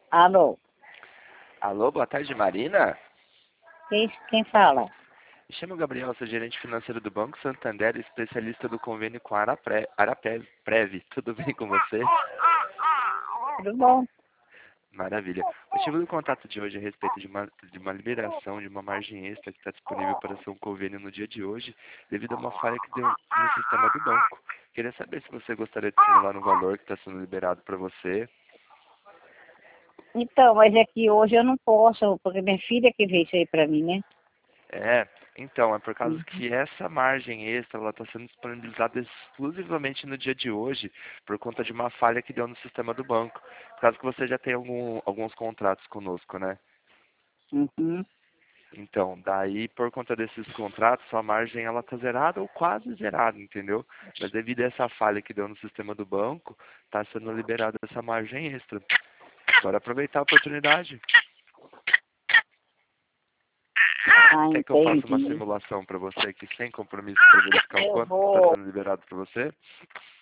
Alô, Alô, boa tarde, Marina. quem fala? Me chamo Gabriel, sou gerente financeiro do Banco Santander, especialista do convênio com a Araprev. Tudo bem com você? Tudo bom? Maravilha. O motivo do contato de hoje é a respeito de uma liberação de uma margem extra que está disponível para ser um convênio no dia de hoje, devido a uma falha que deu no sistema do banco. Queria saber se você gostaria de simular um valor que está sendo liberado para você. Então, mas é que hoje eu não posso, porque minha filha que veio isso aí pra mim, né? Então, é por causa Uhum. que essa margem extra ela está sendo disponibilizada exclusivamente no dia de hoje, por conta de uma falha que deu no sistema do banco. Por causa que você já tem alguns contratos conosco, né? Uhum. Então, daí, por conta desses contratos, sua margem ela está zerada ou quase zerada, entendeu? Mas devido a essa falha que deu no sistema do banco, está sendo liberada essa margem extra. Bora aproveitar a oportunidade. Ah, Quer que eu faça uma entendi. simulação para você aqui sem compromisso para verificar o Eu quanto está vou. sendo liberado para você?